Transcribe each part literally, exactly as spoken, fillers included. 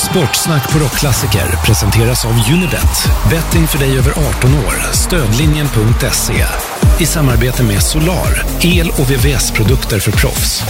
Sportsnack på Rockklassiker presenteras av Unibet. Betting för dig över arton år. Stödlinjen punkt se. I samarbete med Solar, el- och V V S-produkter för proffs.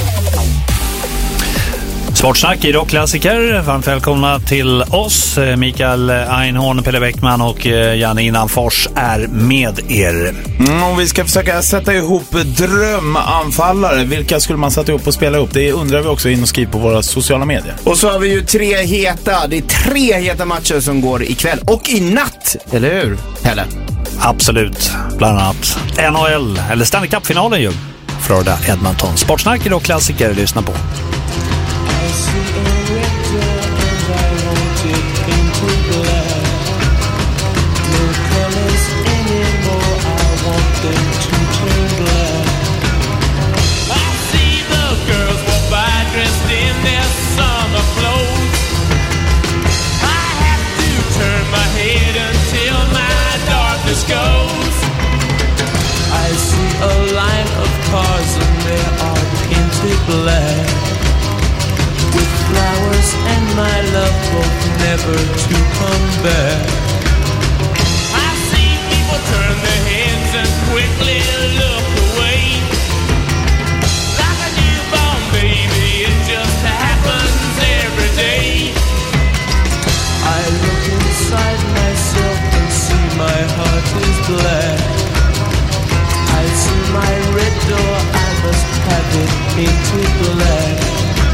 Sportsnack i Rockklassiker. Varmt välkomna till oss. Mikael Einhorn, Pelle Bäckman och Janne Innanfors är med er. Mm, och vi ska försöka sätta ihop drömanfallare. Vilka skulle man sätta ihop och spela upp? Det undrar vi också in och skriva på våra sociala medier. Och så har vi ju tre heta. Det är tre heta matcher som går ikväll och i natt. Eller hur, Pelle? Absolut. Bland annat N H L, eller Stanley Cup-finalen ju. Florida Edmonton. Sportsnack i Rockklassiker. Lyssna på. I see a red door and I want it into black. No colors anymore, I want them to turn black. I see the girls walk by dressed in their summer clothes. I have to turn my head until my darkness goes. I see a line of cars and they are painted black. With flowers and my love hope never to come back. I see people turn their heads and quickly look away. Like a newborn baby, it just happens every day. I look inside myself and see my heart is black. I see my red door, I must have it painted black.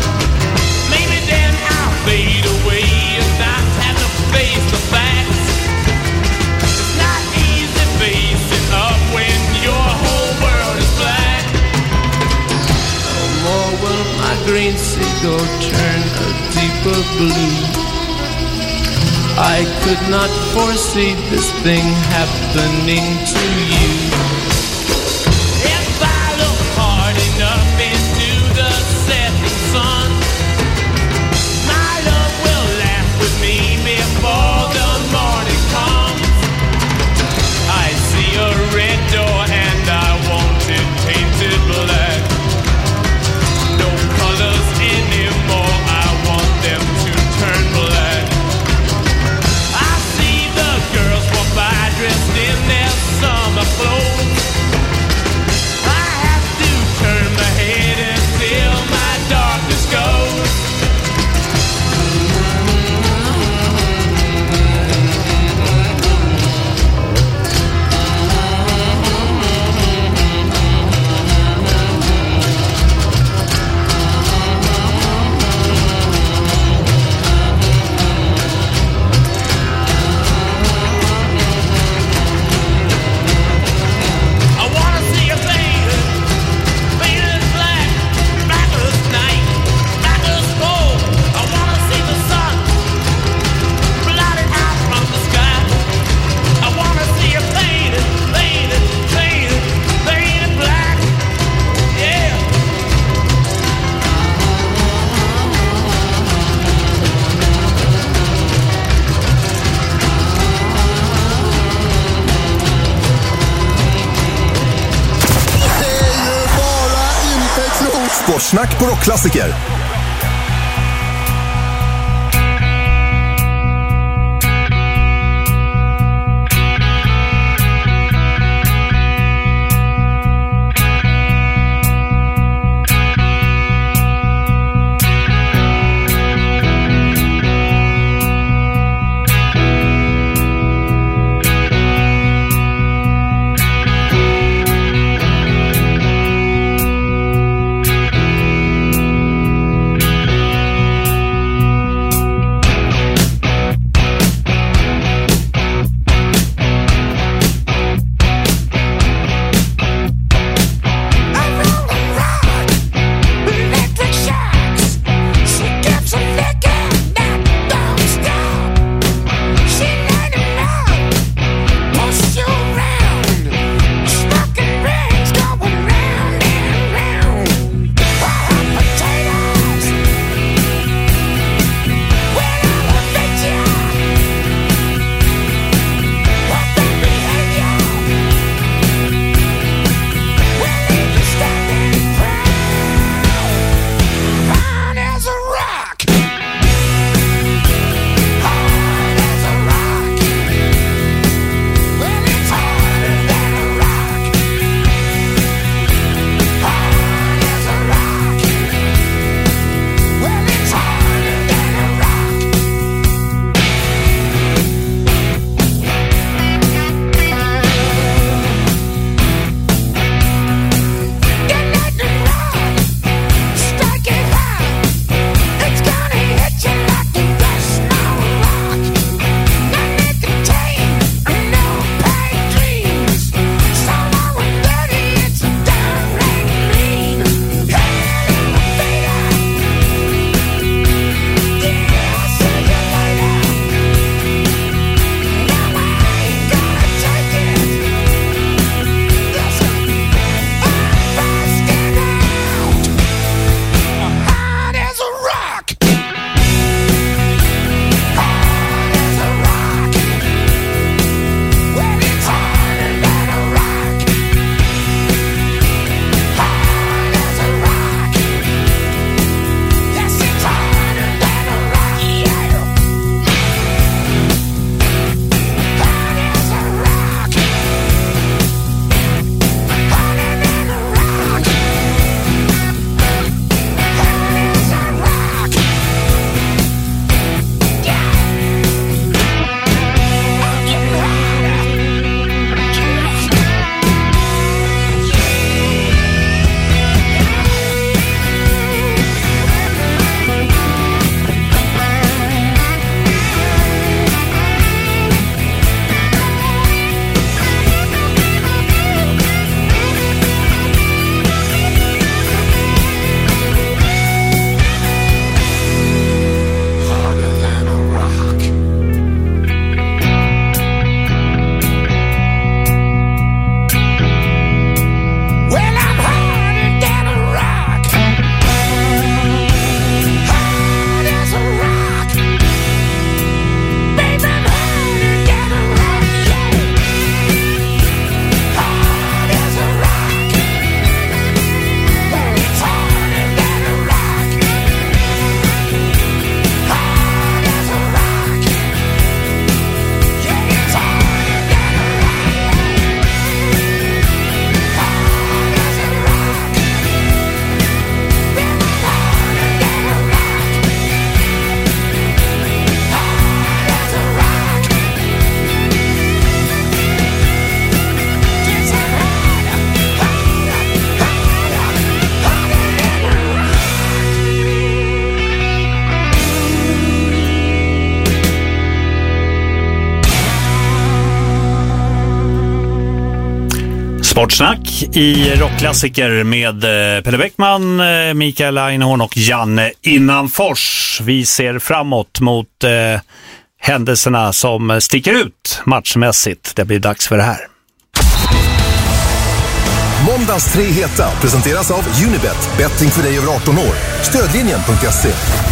Fade away and not have to face the facts. It's not easy facing up when your whole world is black. No more will my green seagull turn a deeper blue. I could not foresee this thing happening to you. If I look hard enough into the setting sun, before the morning comes. I see a red door and I want it painted black. No colors anymore, I want them to turn black. I see the girls walk by dressed in their summer clothes. I have to turn my head until my darkness goes. Sportsnack på Rockklassiker. Sportsnack i rockklassiker med Pelle Bäckman, Mikael Einhorn och Janne Innanfors. Vi ser framåt mot eh, händelserna som sticker ut matchmässigt. Det blir dags för det här. Måndags tre heta presenteras av Unibet, betting för dig över arton år. Stödlinjen punkt se.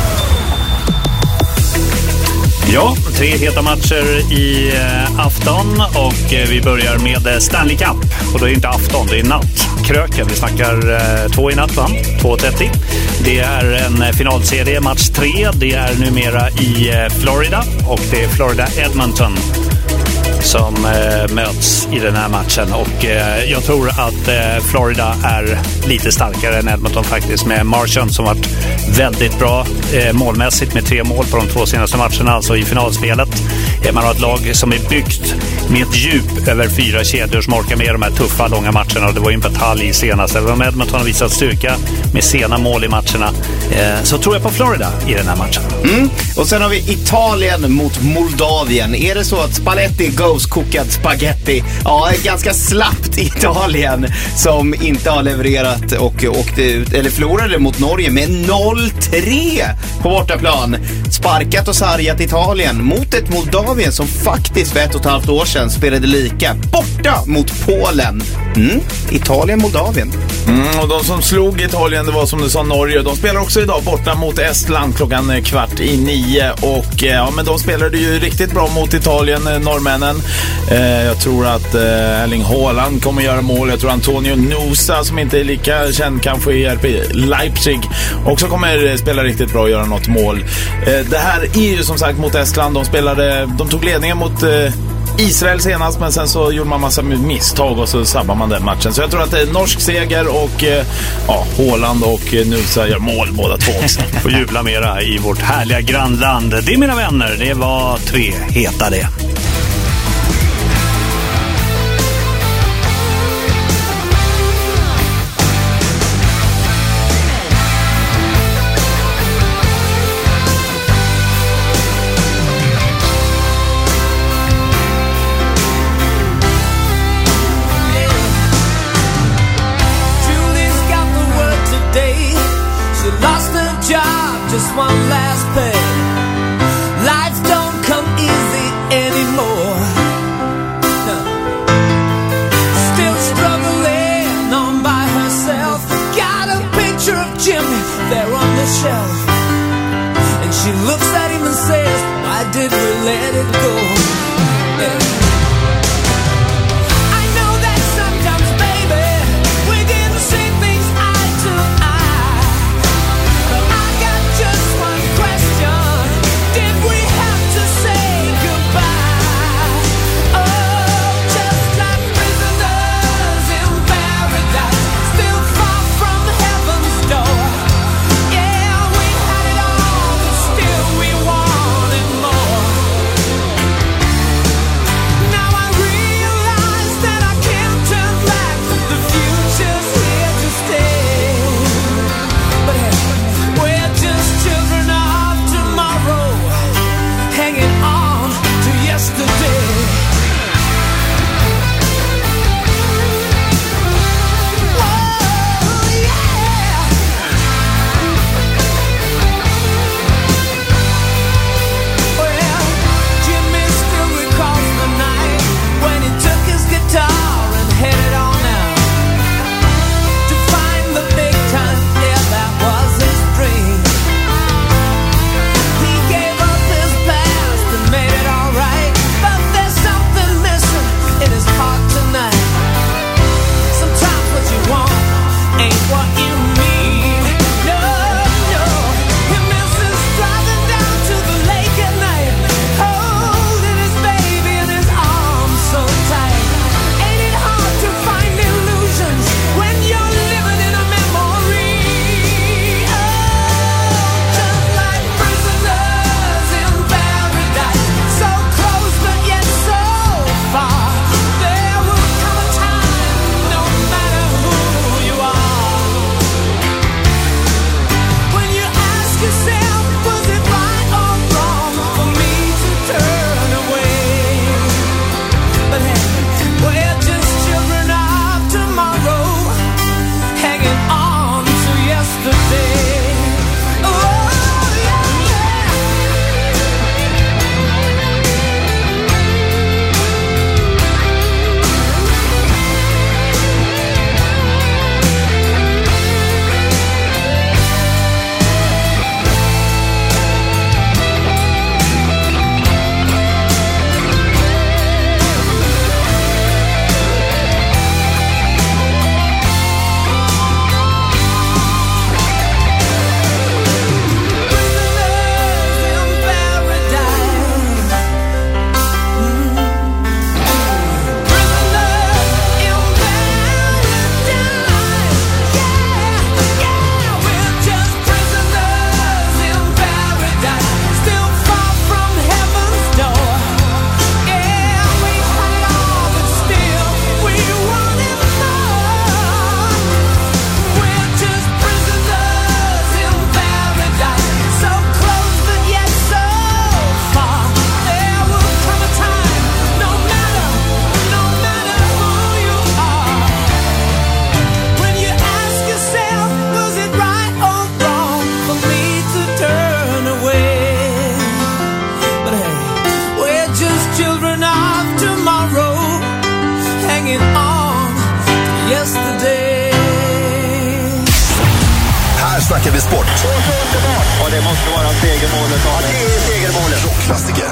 Ja, tre heta matcher i eh, afton och eh, vi börjar med Stanley Cup. Och då är det inte afton, det är natt. Kröken, vi snackar eh, två i natt va? två trettio. Det är en eh, finalserie, match tre. Det är numera i eh, Florida och det är Florida Edmonton som eh, möts i den här matchen. Och eh, jag tror att eh, Florida är lite starkare än Edmonton faktiskt, med Marchand som varit väldigt bra eh, målmässigt med tre mål på de två senaste matcherna, alltså i finalspelet. Eh, man har ett lag som är byggt med ett djup över fyra kedjor som orkar med de här tuffa, långa matcherna, och det var ju en batalj i senaste. Även om Edmonton har visat styrka med sena mål i matcherna, eh, så tror jag på Florida i den här matchen. Mm. Och sen har vi Italien mot Moldavien. Är det så att Spalletti goes kokad spaghetti? Ja, ganska slappt Italien som inte har levererat och åkte ut, eller förlorade mot Norge med noll tre på bortaplan. Sparkat och sargat Italien mot ett Moldavien som faktiskt för ett och ett halvt år sedan spelade lika borta mot Polen. Mm. Italien-Moldavien. Mm, och de som slog Italien, det var som du sa Norge. De spelar också idag borta mot Estland klockan kvart i nio. Och ja, men de spelade ju riktigt bra mot Italien, norrmännen. Eh, jag tror att eh, Erling Haaland kommer göra mål. Jag tror Antonio Nusa, som inte är lika känd kanske i R P Leipzig, också kommer spela riktigt bra och göra något mål. Eh, det här är ju som sagt mot Estland. De spelade, de tog ledningen mot eh, Israel senast, men sen så gjorde man massa misstag och så sabbar man den matchen. Så jag tror att det är norsk seger och eh, ja, Haaland och Nusa gör mål båda två också. Får jubla mera i vårt härliga grannland. Det, mina vänner, det var tre heta det. Just one last pay. Life don't come easy anymore. No. Still struggling on by herself. Got a picture of Jimmy there on the shelf. And she looks at him and says, why did we let it go? Yeah. snackar vi sport. Och det måste vara segermålet. Ja, det är segermålet. Rockklassiker.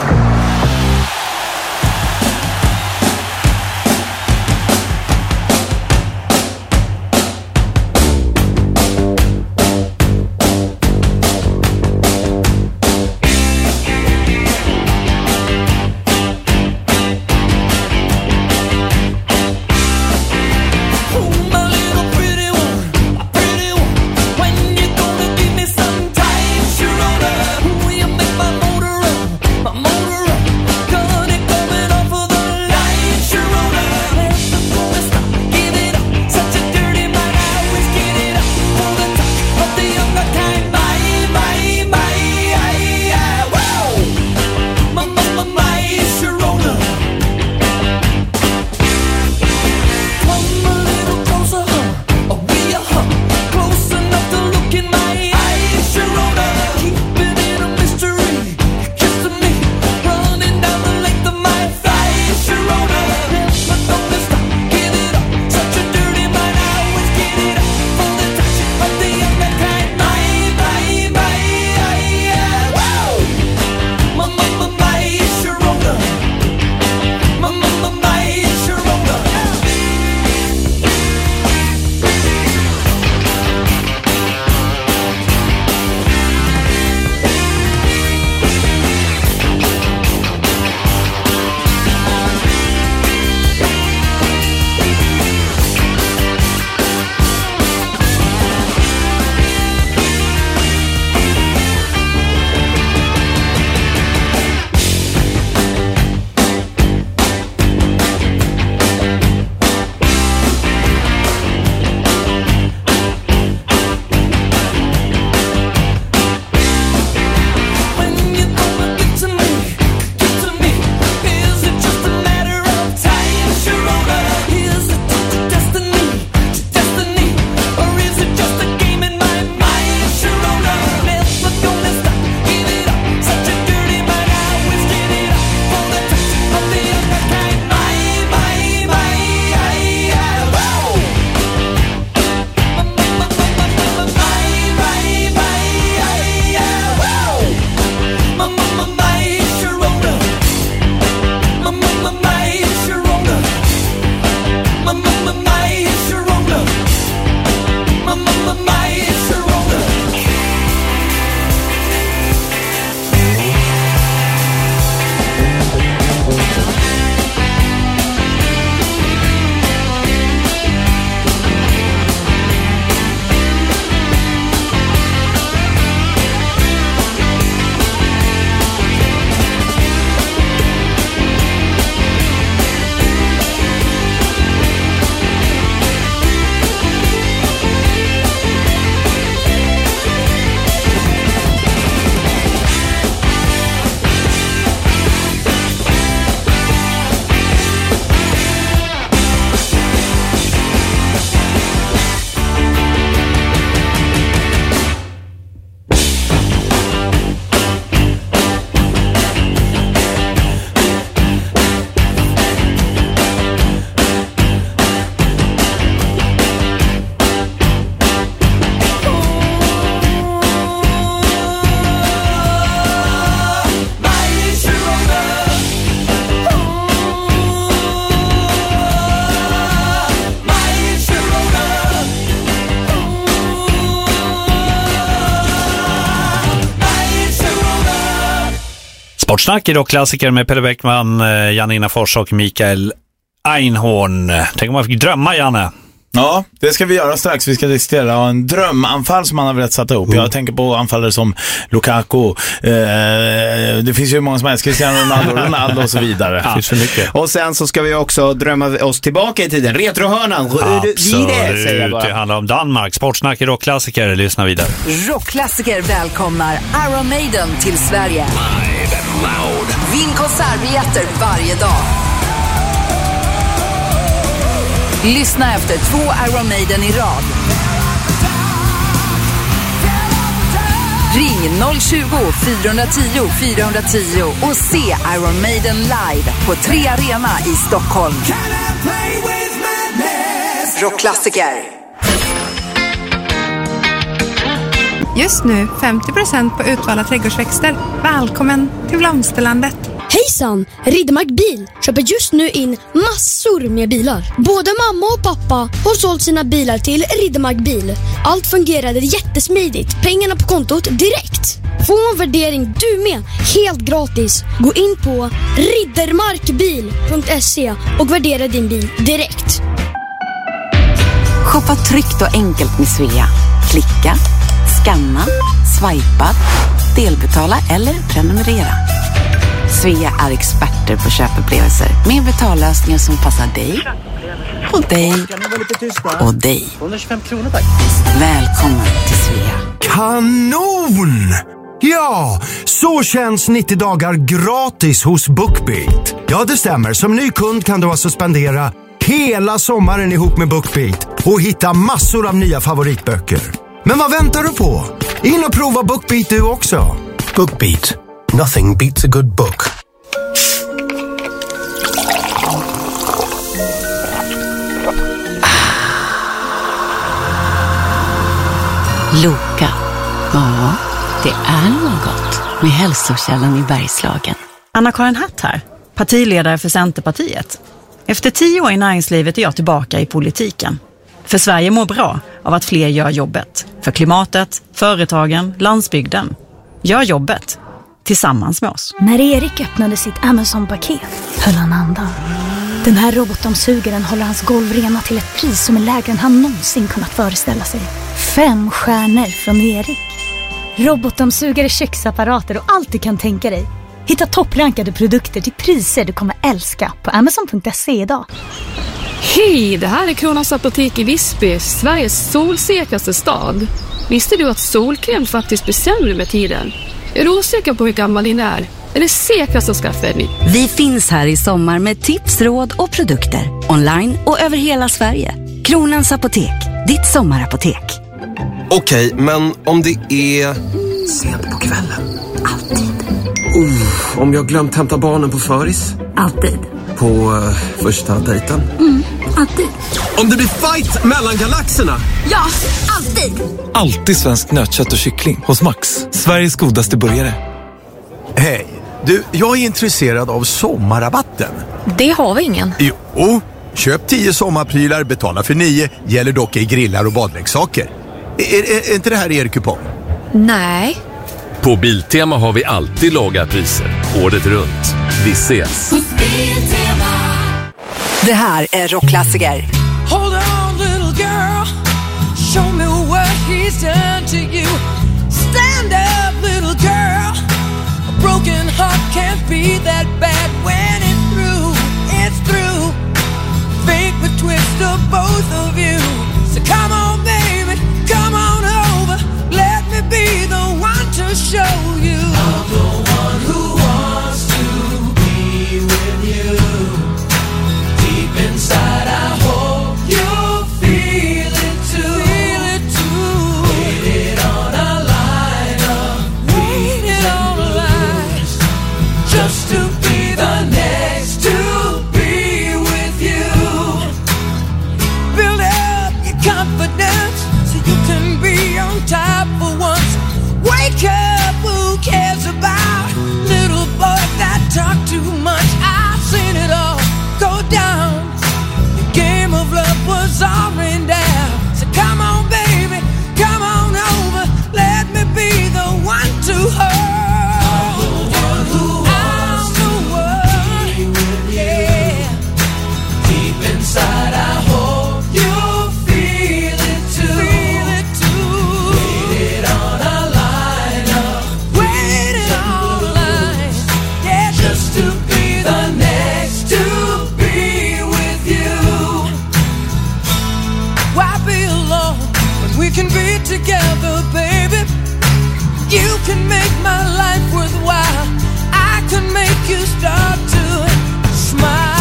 Sportsnack i rockklassiker med Pelle Bäckman, Janina Fors och Mikael Einhorn. Tänk om man fick drömma, Janne. Ja, det ska vi göra strax. Vi ska diskutera en drömanfall som man har velat sätta ihop. Mm. Jag tänker på anfallare som Lukaku. Eh, det finns ju många som helst. Cristiano Ronaldo, Ronaldo och så vidare. Ja. Så mycket. Och sen så ska vi också drömma oss tillbaka i tiden. Retrohörnan. Absolut. Det, säger jag bara. Det handlar om Danmark. Sportsnack i rockklassiker. Lyssna vidare. Rockklassiker välkomnar Iron Maiden till Sverige. Live and loud. Vinn konsertbiljetter varje dag. Lyssna efter två Iron Maiden i rad. Ring noll tjugo, fyra tio, fyra tio och se Iron Maiden live på Tre Arena i Stockholm. Rockklassiker. Just nu femtio procent på utvalda trädgårdsväxter. Välkommen till Blomsterlandet. Hejsan! Riddermark Bil köper just nu in massor med bilar. Både mamma och pappa har sålt sina bilar till Riddermark Bil. Allt fungerade jättesmidigt. Pengarna på kontot direkt. Få en värdering du med, helt gratis. Gå in på riddermarkbil punkt se och värdera din bil direkt. Shoppa tryggt och enkelt med Svea. Klicka, scanna, swipa, delbetala eller prenumerera. Svea är experter på köpupplevelser med betallösningar som passar dig och dig och dig. Välkommen till Svea. Kanon! Ja, så känns nittio dagar gratis hos BookBeat. Ja, det stämmer. Som ny kund kan du alltså spendera hela sommaren ihop med BookBeat och hitta massor av nya favoritböcker. Men vad väntar du på? In och prova BookBeat du också. BookBeat. Nothing beats a good book. Loka. Ja, det är något med hälsokällan i Bergslagen. Anna-Karin Hatt här, partiledare för Centerpartiet. Efter tio år i näringslivet är jag tillbaka i politiken. För Sverige mår bra av att fler gör jobbet. För klimatet, företagen, landsbygden. Gör jobbet tillsammans med oss. När Erik öppnade sitt Amazon-paket höll han andan. Den här robotdammsugaren håller hans golv rena till ett pris som är lägre än han någonsin kunnat föreställa sig. Fem stjärnor från Erik. Robotdammsugare, köksapparater och allt du kan tänka dig. Hitta topprankade produkter till priser du kommer älska på amazon punkt se idag. Hej, det här är Kronans apotek i Visby, Sveriges solsäkraste stad. Visste du att solkräm faktiskt blir sämre med tiden? Är du osäker på hur gammal din är? Är det säkraste skaffet nytt? Vi finns här i sommar med tips, råd och produkter. Online och över hela Sverige. Kronans apotek, ditt sommarapotek. Okej, men om det är sent på kvällen? Alltid. Uh, om jag glömt hämta barnen på föris? Alltid. På uh, första dejten? Mm, alltid. Om det blir fight mellan galaxerna? Ja, alltid. Alltid svensk nötkött och kyckling hos Max. Sveriges godaste burgare. Hej, du, jag är intresserad av sommarrabatten. Det har vi ingen. Jo, köp tio sommarprylar, betala för nio, gäller dock i grillar och badleksaker. Är, är, är inte det här er kupong? Nej. På Biltema har vi alltid låga priser. Året runt. Vi ses. Det här är rockklassiker. Hold on, little girl. Show me what he's done to you. Stand up, little girl. A broken heart can't be that bad when it's through. It's through. Fake the twist of both of you. So come on, baby, come on over. Let me be the one to show you. I'm the one who wants to be with you. Deep inside I hope you feel it too. Feel it too. Waited on a line of waited on a line just to be the next to be with you. Build up your confidence so you can be on top for once. Wake up, who cares about little boys that talk too much? I've seen it all go down. The game of love was all in down. So come on, baby, come on over. Let me be the one to hold. I'm the one who wants to be with you. Deep inside I hope you feel it too. Feel it too. Waited on a line up. Waited on a line. Yeah, just to be the next to be with you. Why be alone when we can be together, baby? You can make my life worthwhile. I can make you start to smile.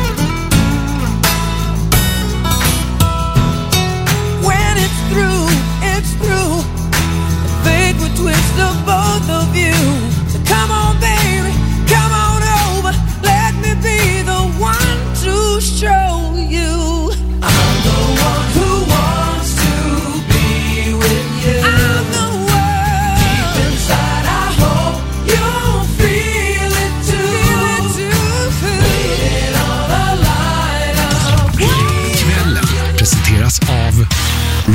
When it's through,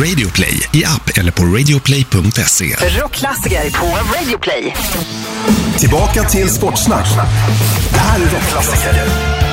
Radio Play i app eller på radioplay punkt se. Rockklassiker på Radio Play. Tillbaka till Sportsnack. Det här är Rockklassiker.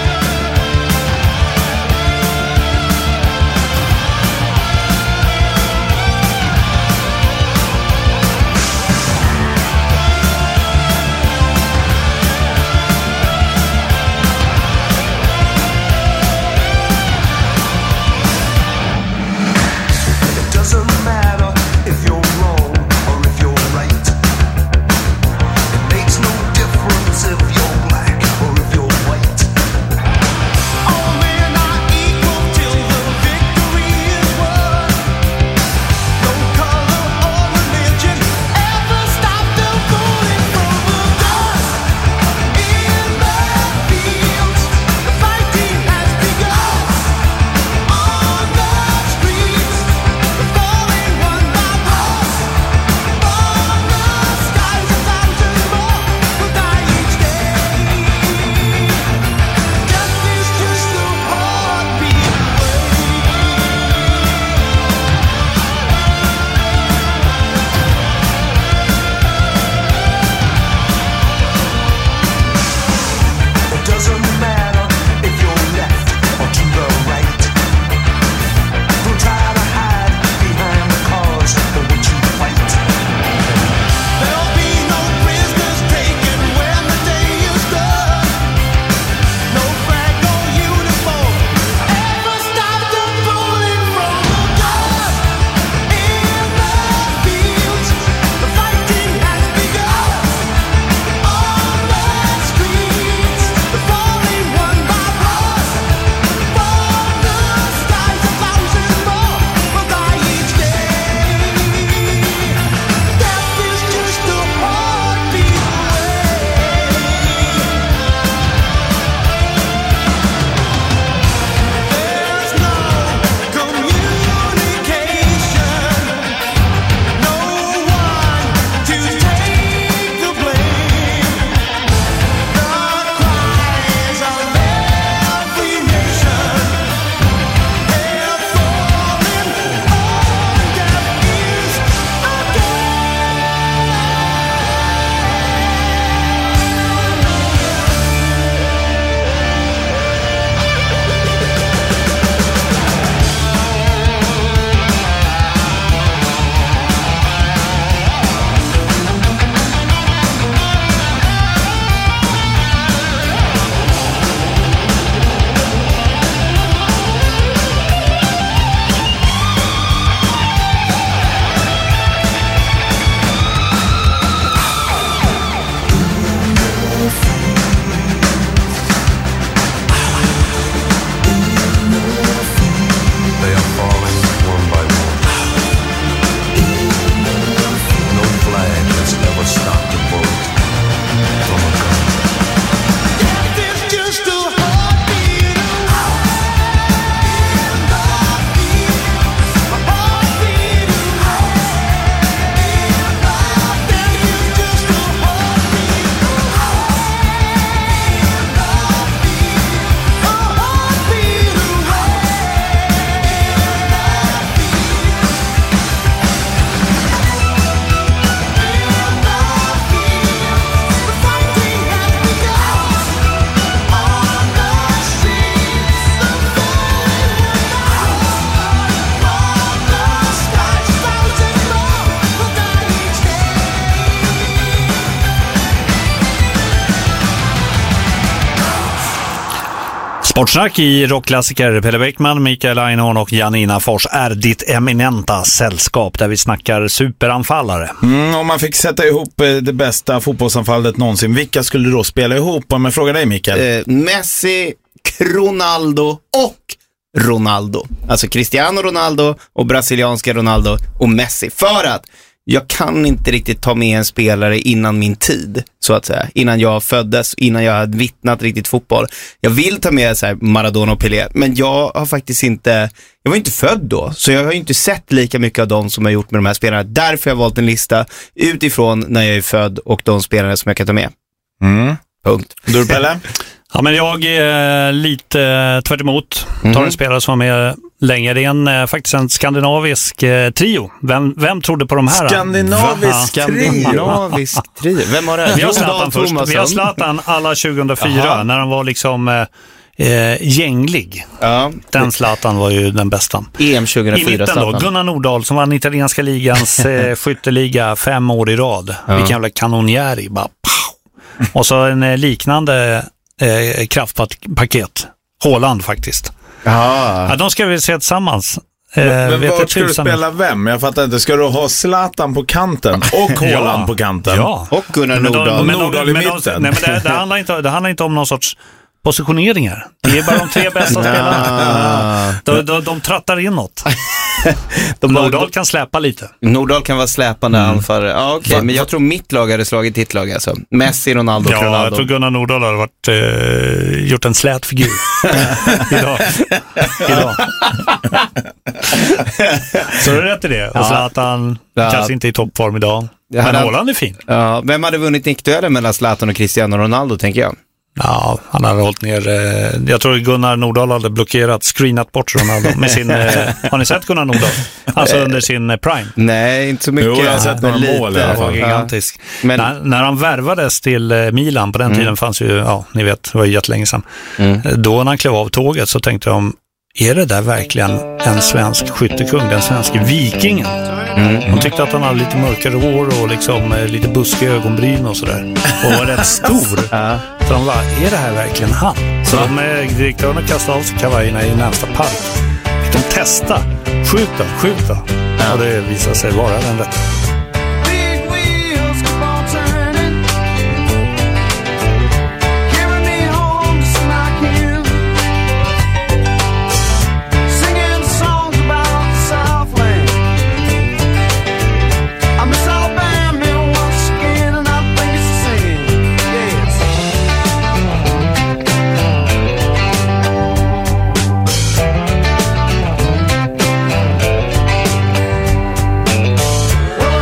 Sportsnack i rockklassiker. Pelle Bäckman, Mikael Einhorn och Janina Fors är ditt eminenta sällskap där vi snackar superanfallare. Mm, om man fick sätta ihop det bästa fotbollsanfallet någonsin, vilka skulle då spela ihop? Om jag frågar dig, Mikael. Eh, Messi, Ronaldo och Ronaldo. Alltså Cristiano Ronaldo och brasilianska Ronaldo och Messi. För att jag kan inte riktigt ta med en spelare innan min tid, så att säga. Innan jag föddes, innan jag hade vittnat riktigt fotboll. Jag vill ta med så här Maradona och Pelé, men jag har faktiskt inte, jag var inte född då. Så jag har inte sett lika mycket av dem som jag gjort med de här spelarna. Därför har jag valt en lista utifrån när jag är född och de spelare som jag kan ta med. Mm. Punkt. Du, Pelle? Ja, men jag är lite tvärt emot. Mm. Tar en spelare som var med länge. Det är en, eh, faktiskt en skandinavisk eh, trio. Vem, vem trodde på de här? Skandinavisk Va? trio? Skandinavisk trio? Vem var det? Vi har Zlatan först. Vi har Zlatan alla tjugohundrafyra. Aha. När han var liksom eh, eh, gänglig. Ja. Den Zlatan var ju den bästa. E M tjugohundrafyra. I mitten då, Gunnar Nordahl som vann italienska ligans eh, skytteliga fem år i rad. Ja. Vilken jävla kanonjäri. Bara, pow. Och så en eh, liknande eh, kraftpaket. Haaland faktiskt. Ja, de ska vi se tillsammans. Men, men vet var ska du spela vem? Jag fattar inte. Ska du ha Zlatan på kanten och Haaland ja, på kanten? Ja. Och Gunnar Nordahl. Men Nordahl i mitten. Nej, men det, det, handlar inte, det handlar inte om någon sorts positioneringar. Det är bara de tre bästa spelarna. De, de, de trattar inåt. De Nordahl kan släpa lite. Nordahl kan vara släpande mm. anfallare. Ja, okej. Okay. Men jag tror mitt lag hade slagit ditt lag alltså. Messi, Ronaldo, ja, Ronaldo. Ja, jag tror Gunnar Nordahl hade varit, eh, gjort en slät figur. Idag. Idag. Så är det rätt i det. Och Zlatan ja. kanske inte i toppform idag. Men hade... Haaland är fin. Ja, vem hade vunnit nickduellen mellan Zlatan och Cristiano Ronaldo, tänker jag? Ja, han hade hållit ner. Eh, jag tror Gunnar Nordahl hade blockerat, screenat bort Ronaldo med sin. Eh, har ni sett Gunnar Nordahl? Alltså under sin eh, prime. Nej, inte så mycket. Jo, jag har sett några mål. Det var gigantisk. Ja. Men när, när han värvades till eh, Milan, på den mm. tiden fanns ju, ja, ni vet, det var ju jättelänge sedan. Mm. Då när han klev av tåget så tänkte de, är det där verkligen en svensk skyttekung, den svenska vikingen? Mm. De tyckte att han hade lite mörkare hår och liksom eh, lite buskiga ögonbryn och sådär. Och var rätt stor. Ja. Så de bara, är det här verkligen han? Så ja. de eh, direktörerna kastade av sig kavajerna i närmsta park. Fick de testa. Skjuta, skjuta. Ja. Och det visade sig vara den rätt. Well,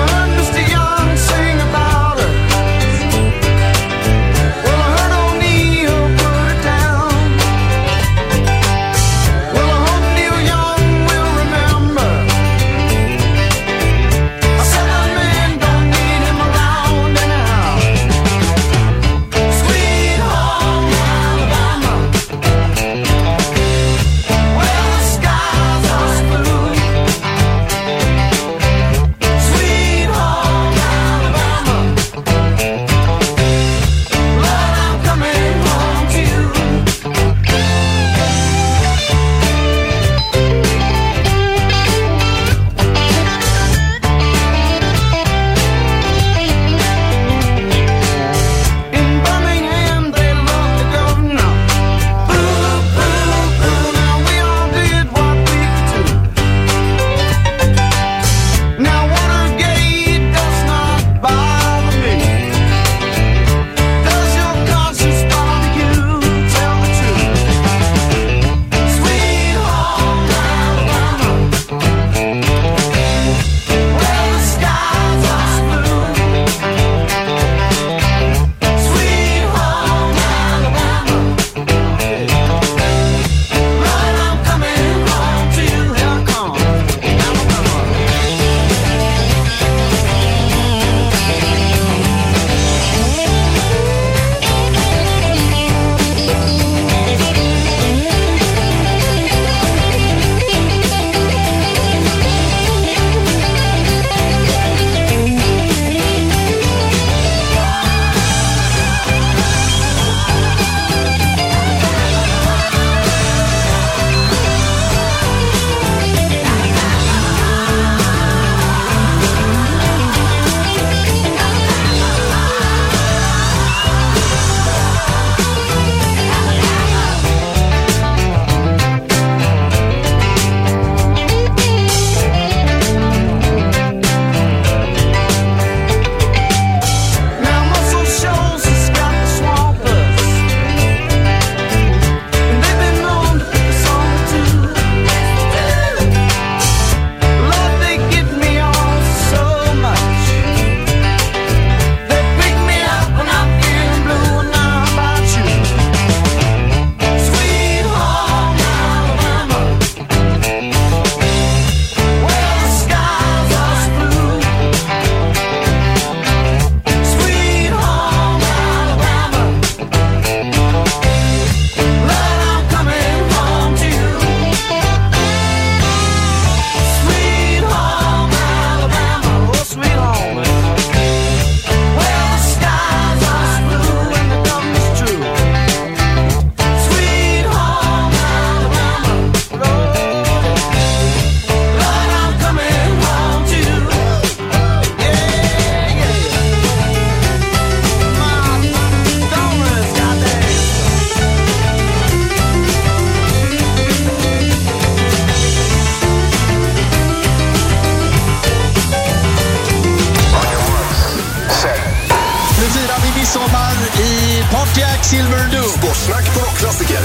Pontiac Silver Dome. Sportsnack på Rockklassiker.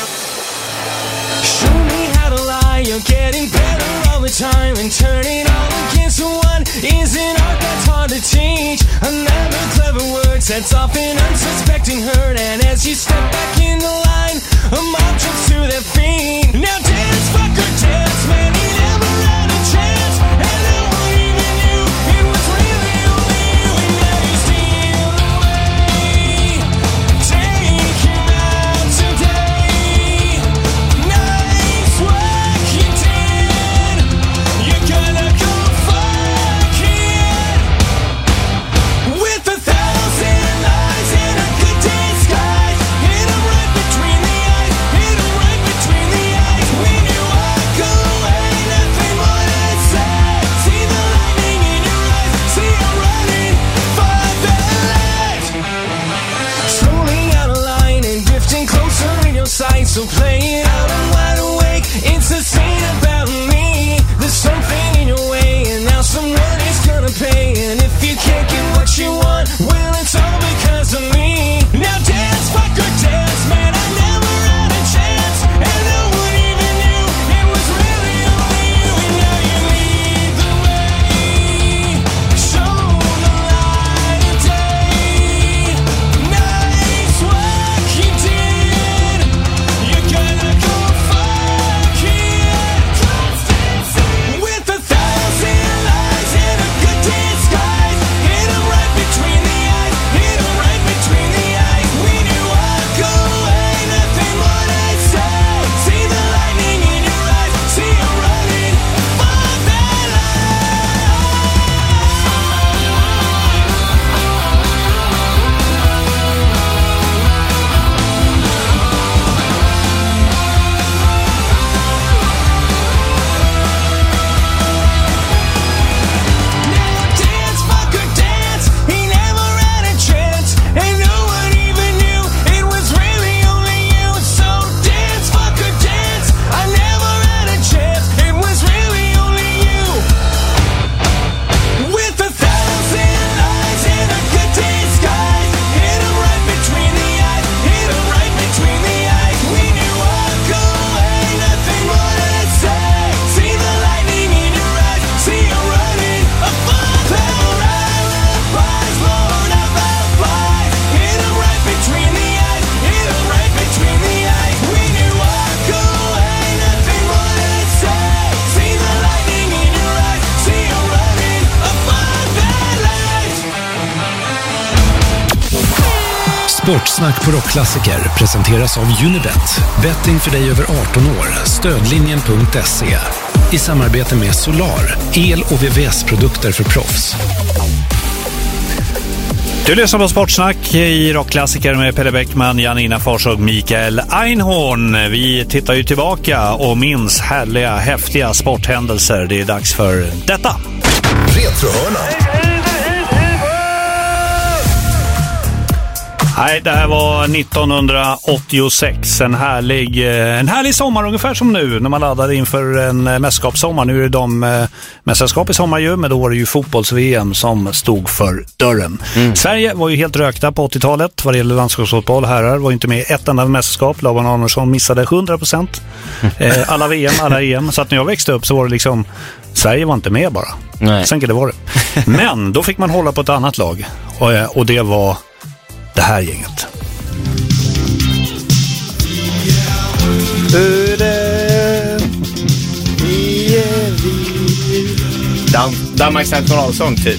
Show me how to lie, you're getting better all the time. And turning all against one is an art that's hard to teach. Another clever word sets off an unsuspecting hurt. And as you step back in the line, a mob jumps to their feet. Now dance, fucker, dance, man, he never had a chance. And no one even knew it was really only you. And now you steal away. Take him out today. Nice work you did. You're gonna go fuck it. With a thousand lies and a good disguise. Hit him right between the eyes. Hit him right between the eyes. When you walk away, nothing more to say. See the lightning in your eyes. See you running for the light. Slowly out of line and drifting closer in your sight. So play it out, I'm wide awake. It's a scene about me. There's something in your way, and now someone is gonna pay. And if you can't get what you want, well, it's all because of me. Now dance, fucker, dance, man, I never had a chance. And no one even knew it was really only you. And now you lead the way. Show the light of day. Nice work you did. You're gonna go fuck it. With a thousand lies and a good disguise. Hit him right between the eyes. Hit him right between the eyes. When you walk away, nothing more to say. See the lightning in your eyes. See you running for that dance, fucker, dance. He never had a chance, and no one even knew it was really only you. So dance, fucker, dance. I never had a chance, it was really only you. With a thousand lies and a good disguise. Hit him right between the eyes. Hit him right between the eyes. When you walk away, nothing more to say. See the lightning in your eyes. See you running a fire rise, Lord of the flies. Hit him right between the eyes. Hit him right between the eyes. When you walk away, nothing more to say. See the lightning in your eyes. See you running a fire. Sportsnack på Rockklassiker presenteras av Unibet. Betting för dig över arton år. Stödlinjen punkt se. I samarbete med Solar, el- och V V S-produkter för proffs. Du lyssnar på Sportsnack i Rockklassiker med Pelle Bäckman, Janina Fors och Mikael Einhorn. Vi tittar ju tillbaka och minns härliga, häftiga sporthändelser. Det är dags för detta. Retrohörnan. Nej, det här var nittonhundraåttiosex. En härlig, en härlig sommar, ungefär som nu när man laddade inför en mästerskapssommar. Nu är det de eh, mästerskap i sommar ju, men då var det ju fotbolls-V M som stod för dörren. Mm. Sverige var ju helt rökta på åttiotalet vad det gäller landslagsfotboll. Herrar var ju inte med i ett enda mästerskap. Laban Arnesson missade hundra procent. Eh, alla V M, alla E M. Så att när jag växte upp så var det liksom, Sverige var inte med bara. Nej. Sen kan det vara det. Men då fick man hålla på ett annat lag. Och, och det var det här gänget. Dan- Danmarks nationalsång typ.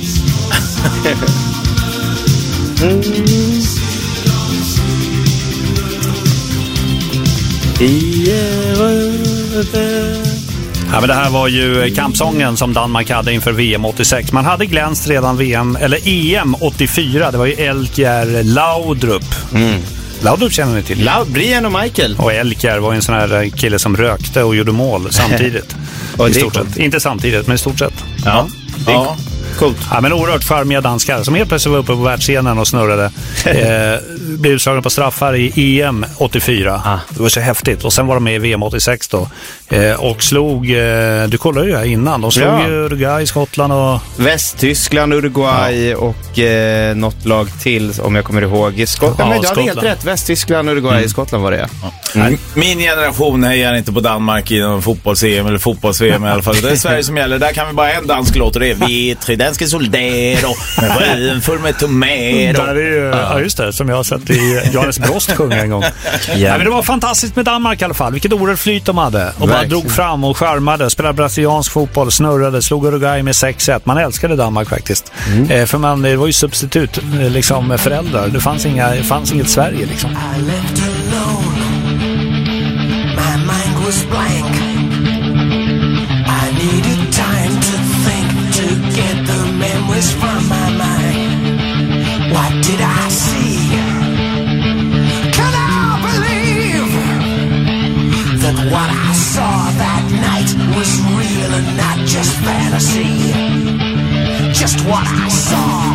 Ja, men det här var ju kampsången som Danmark hade inför V M åttiosex. Man hade glänst redan V M, eller E M åttiofyra. Det var ju Elkjær Laudrup. Mm. Laudrup känner ni till? Laud, Brian och Michael. Och Elkjær var en sån här kille som rökte och gjorde mål samtidigt. I stort sett. Inte samtidigt, men i stort sett. Ja. Ja. coolt. Ja, men oerhört charmiga danskar som helt plötsligt var uppe på världsscenen och snurrade. eh, blev utslagna på straffar i E M åttiofyra. Ah. Det var så häftigt. Och sen var de med i V M åttiosex då. Eh, och slog, eh, du kollade ju här innan, de slog ja. ju Uruguay, Skottland och... Västtyskland, Uruguay ja. och eh, något lag till om jag kommer ihåg. Skottland. Ja, men du hade helt rätt. Västtyskland, Uruguay, mm. Skottland var det. Ja. Mm. Min generation hejar inte på Danmark i någon fotbolls-E M eller fotbolls-V M i alla fall. Det är Sverige som gäller. Där kan vi bara en dansk låt och det är Vi tre danska soldater med bröden full med tomater. Där är ju, ja just det, som jag har sett i Johannes Brost sjunga en gång. Yeah. Ja, men det var fantastiskt med Danmark i alla fall. Vilket oerhört flyt de hade. Och bara drog fram och charmade. Spelade brasiliansk fotboll, snurrade, slog Uruguay med sex ett. Man älskade Danmark faktiskt. Mm. Eh, för man, det var ju substitut liksom med föräldrar. Det fanns, inga, det fanns inget Sverige liksom. My mind was blank. I needed time to think, to get the memories from my mind. What did I see? Can I believe that what I saw that night was real and not just fantasy? Just what I saw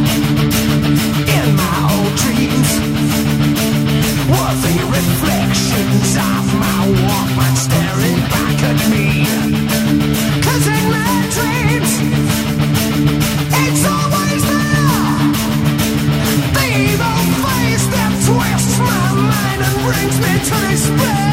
in my old dreams were the reflections of my Walkman staring back at me. 'Cause in my dreams, it's always there. The evil face that twists my mind and brings me to despair.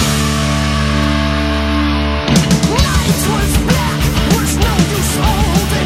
Night was black, was no use holding.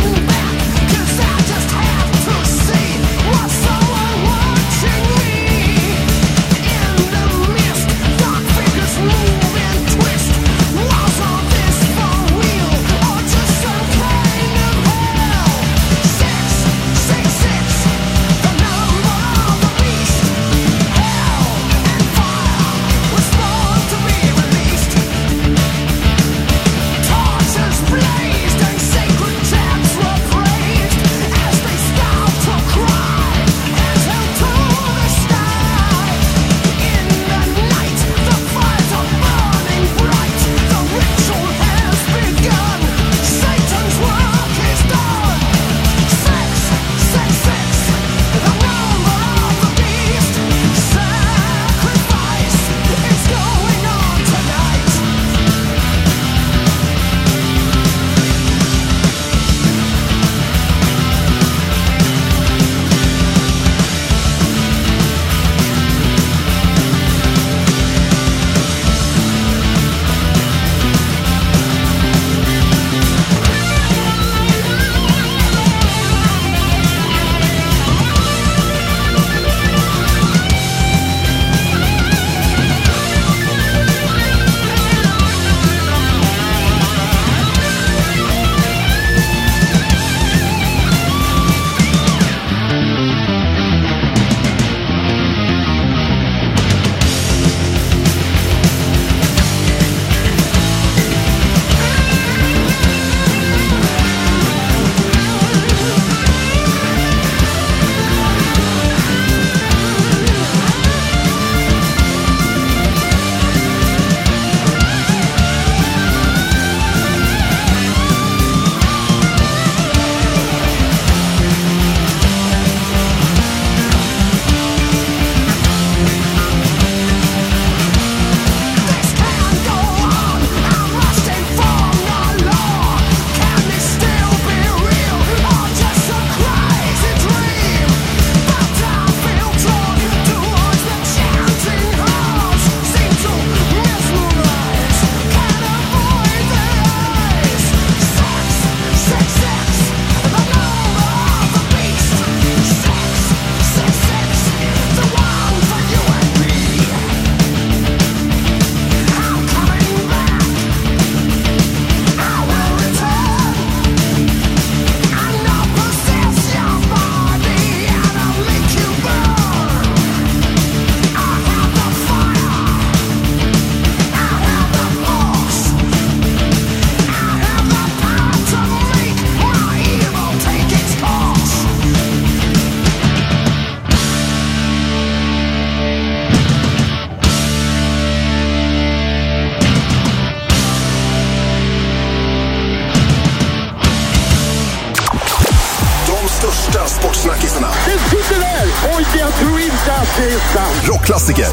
Snackisarna. Den sitter där! Oj, jag tror inte att det är sant. Rockklassiker.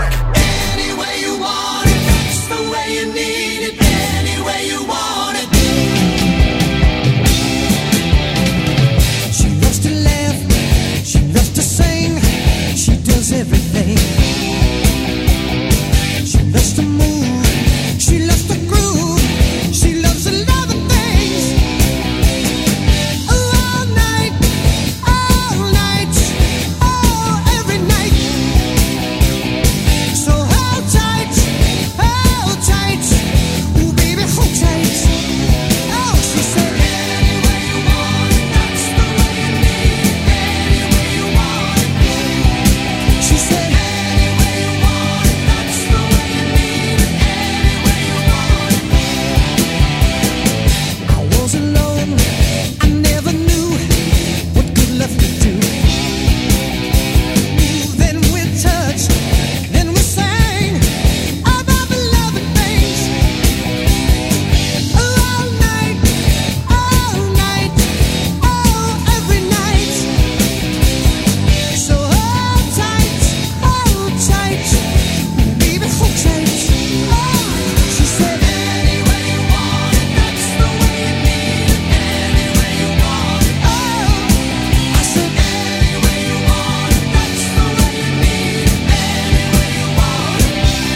Everything. She loves to move, she loves to groove, she loves a lot of things. All night, all night, oh, every night. So hold tight, hold tight, ooh baby, hold tight. Oh, she said, anywhere you want it, that's the way you need it. Anywhere you want it. She said, anywhere you want it, that's the way you need it. Anywhere you want it. I was alone, I never knew what good love could do. Then we touched, then we sang about the loving things. All night, all night, oh, every night. So hold tight, hold tight, baby, hold tight. Oh, she said, anywhere you want it, that's the way you need it. Anywhere you want it. Oh, I said, anywhere you want it, that's the way you need it. Anywhere you want it.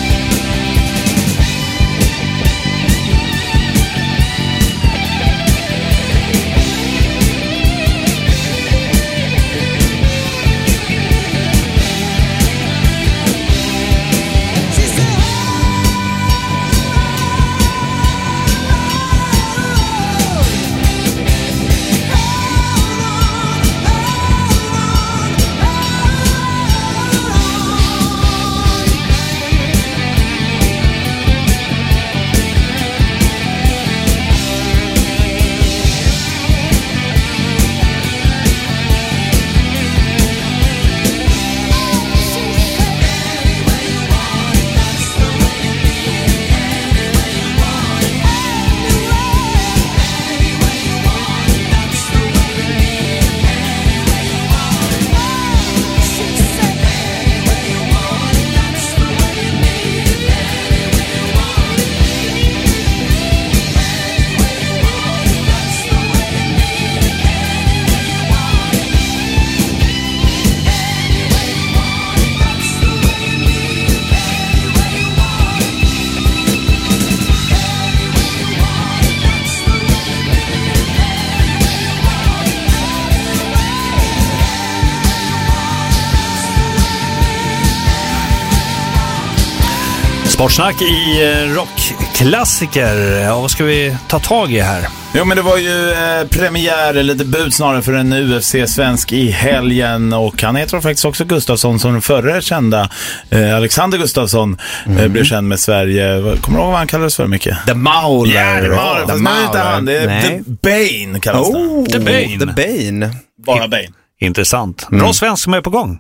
Sportsnack i rockklassiker. Ja, vad ska vi ta tag i här? Jo, men det var ju eh, premiär, eller debut snarare, för en U F C-svensk i helgen. Och han heter faktiskt också Gustafsson, som den förra kända eh, Alexander Gustafsson mm. eh, blev känd med Sverige. Kommer du ihåg vad han kallades för mycket? The Mauler. Ja, The Mauler. Fast man är inte han. Det är Nej. The Bane kallas det. Oh, The Bane. The Bane. Bara Bane. Intressant. Bra svensk som är på gång.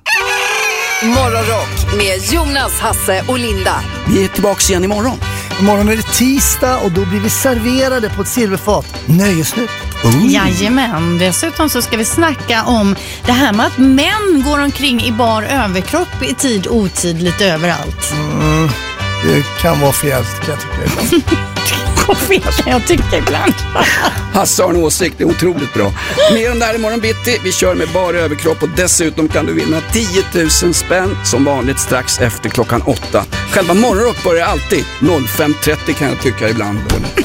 Morgonrock med Jonas, Hasse och Linda. Vi är tillbaka igen imorgon. Imorgon är det tisdag och då blir vi serverade på ett silverfat. Nöjesnytt. Oh. Jajamän, dessutom så ska vi snacka om det här med att män går omkring i bar överkropp i tid och otid lite överallt. Mm, det kan vara fel, kan jag tycka ibland. Fel kan jag tycka ibland. Hasse har en åsikt, det är otroligt bra. Mer om det här imorgon bitti. Vi kör med bara överkropp och dessutom kan du vinna tio tusen spänn som vanligt strax efter klockan åtta. Själva morgonrock börjar alltid fem trettio kan jag tycka ibland.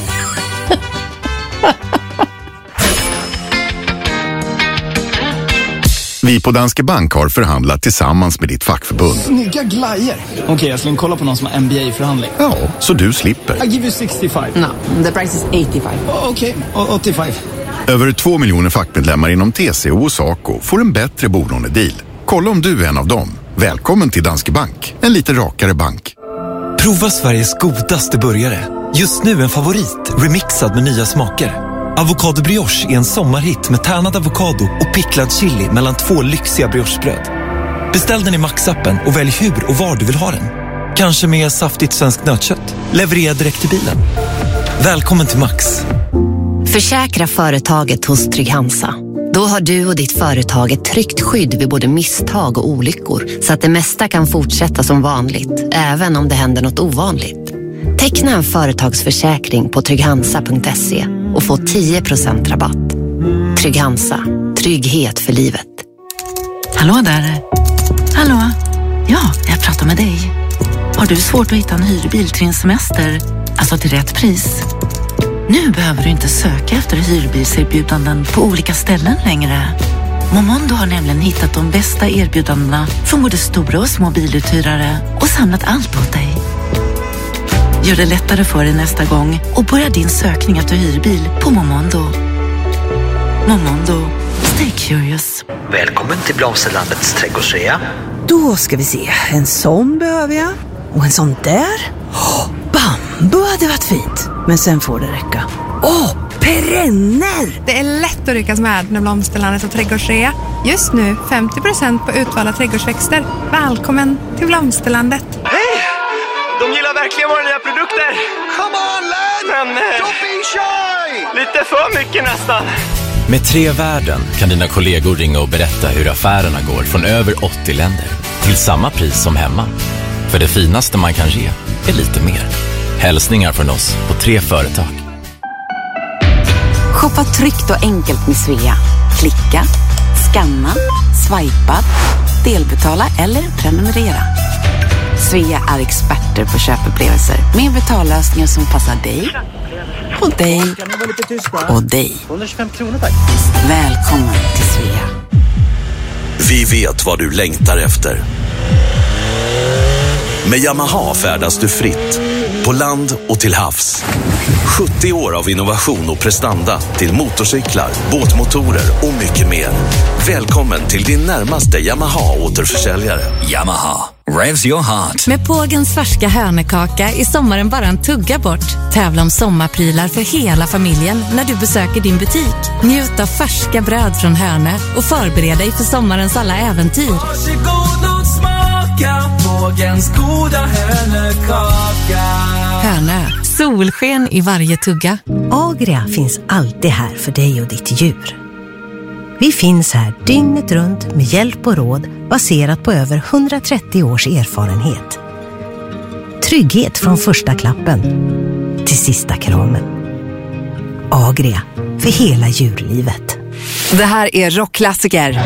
Vi på Danske Bank har förhandlat tillsammans med ditt fackförbund. Snygga glajer. Okej, okay, jag skulle kolla på någon som har M B A-förhandling. Ja, så du slipper. I give you sextiofem. No, the price is eighty-five. Okej, okay, åttiofem. Över två miljoner fackmedlemmar inom T C O och Saco får en bättre bolånedeal. Kolla om du är en av dem. Välkommen till Danske Bank, en lite rakare bank. Prova Sveriges godaste burgare. Just nu en favorit, remixad med nya smaker. Avocado brioche är en sommarhit med tärnad avokado och picklad chili mellan två lyxiga briochebröd. Beställ den i Max-appen och välj hur och var du vill ha den. Kanske med saftigt svenskt nötkött. Leverera direkt till bilen. Välkommen till Max. Försäkra företaget hos Trygg Hansa. Då har du och ditt företag ett tryggt skydd vid både misstag och olyckor, så att det mesta kan fortsätta som vanligt, även om det händer något ovanligt. Teckna en företagsförsäkring på trygg-hansa punkt se och få tio procent rabatt. Trygg-Hansa. Trygghet för livet. Hallå där. Hallå? Ja, jag pratar med dig. Har du svårt att hitta en hyrbil till din semester? Alltså till rätt pris? Nu behöver du inte söka efter hyrbilserbjudanden på olika ställen längre. Momondo har nämligen hittat de bästa erbjudandena från både stora och små biluthyrare och samlat allt åt dig. Gör det lättare för dig nästa gång och börja din sökning efter hyrbil på Momondo. Momondo. Stay curious. Välkommen till Blomsterlandets trädgårdsrea. Då ska vi se. En sån behöver jag. Och en sån där. Oh, bambu hade varit fint. Men sen får det räcka. Åh, oh, perenner! Det är lätt att ryckas med när Blomsterlandet och trädgårdsrea. Just nu femtio procent på utvalda trädgårdsväxter. Välkommen till Blomsterlandet. Hej! De gillar verkligen våra nya produkter. Come on, lad! Men... Don't be shy! Lite för mycket nästan. Med Tre Värden kan dina kollegor ringa och berätta hur affärerna går från över åttio länder till samma pris som hemma. För det finaste man kan ge är lite mer. Hälsningar från oss på Tre Företag. Shoppa tryggt och enkelt med Svea. Klicka, scanna, swipa, delbetala eller prenumerera. Svea är experter på köpupplevelser med betallösningar som passar dig och dig och dig. Välkommen till Svea. Vi vet vad du längtar efter. Med Yamaha färdas du fritt, på land och till havs. sjuttio år av innovation och prestanda till motorcyklar, båtmotorer och mycket mer. Välkommen till din närmaste Yamaha-återförsäljare. Yamaha, revs your heart. Med Pågens färska hönekaka är sommaren bara en tugga bort. Tävla om sommarprylar för hela familjen när du besöker din butik. Njut av färska bröd från Hönö och förbered dig för sommarens alla äventyr. Varsågod och smaka Pågens goda hönekaka. Hönö, solsken i varje tugga. Agria finns alltid här för dig och ditt djur. Vi finns här dygnet runt med hjälp och råd baserat på över hundratrettio års erfarenhet. Trygghet från första klappen till sista kramen. Agria, för hela djurlivet. Det här är rockklassiker.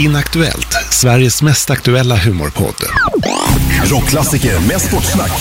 Inaktuellt, Sveriges mest aktuella humorpodd. Rockklassiker med sportsnack.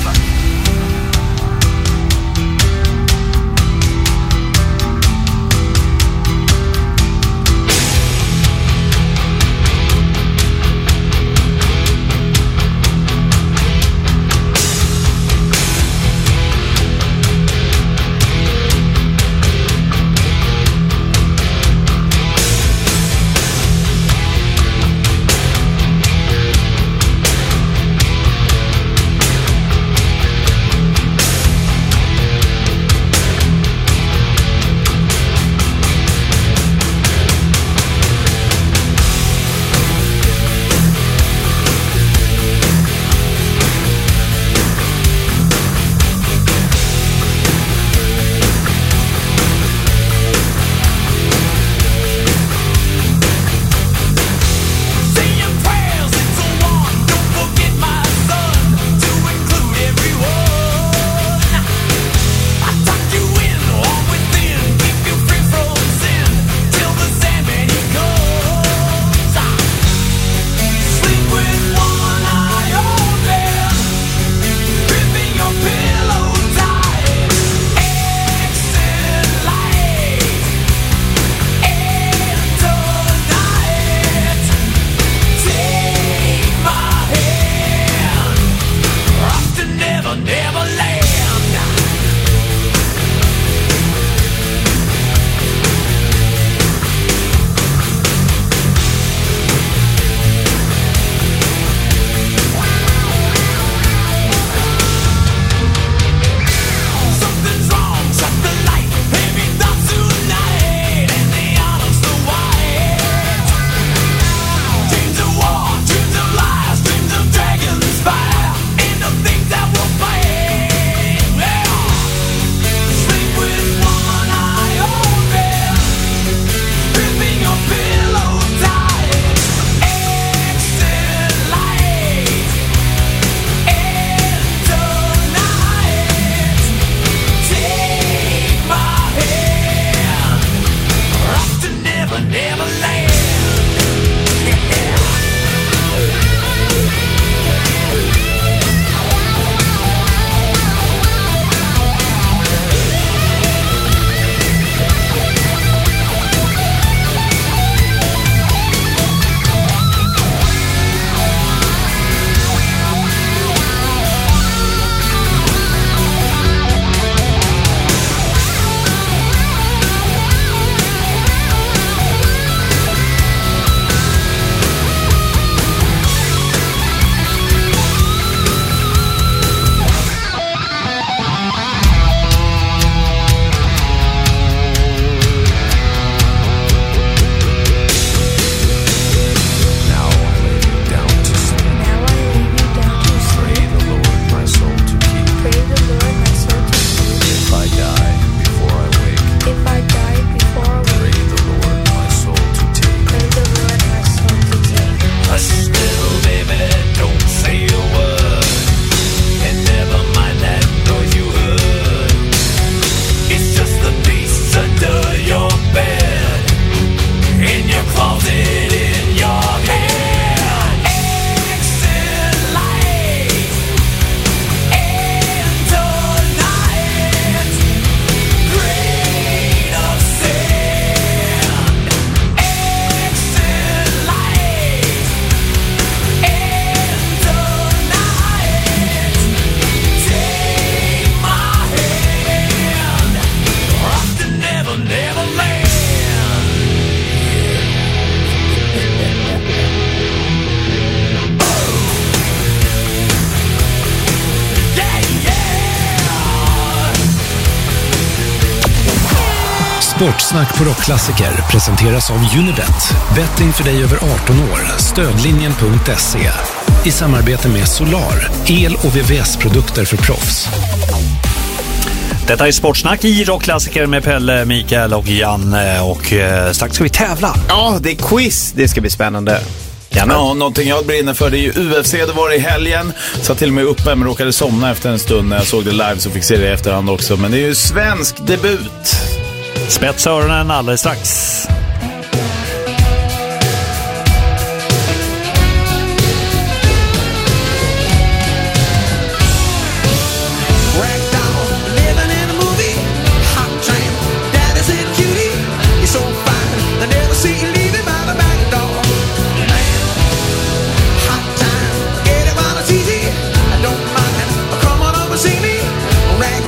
Sportsnack på Rockklassiker presenteras av Unibet. Betting för dig över arton år. Stödlinjen punkt se. I samarbete med Solar, el- och V V S-produkter för proffs. Detta är Sportsnack i Rockklassiker med Pelle, Mikael och Janne. Och eh, strax ska vi tävla. Ja, det är quiz. Det ska bli spännande. Ja, någonting jag brinner för, det är ju U F C. Det var det i helgen. Så till och med uppe, men råkade somna efter en stund. När jag såg det live så fick se det i efterhand också. Men det är ju svensk debut. Spetsöronen alldeles strax.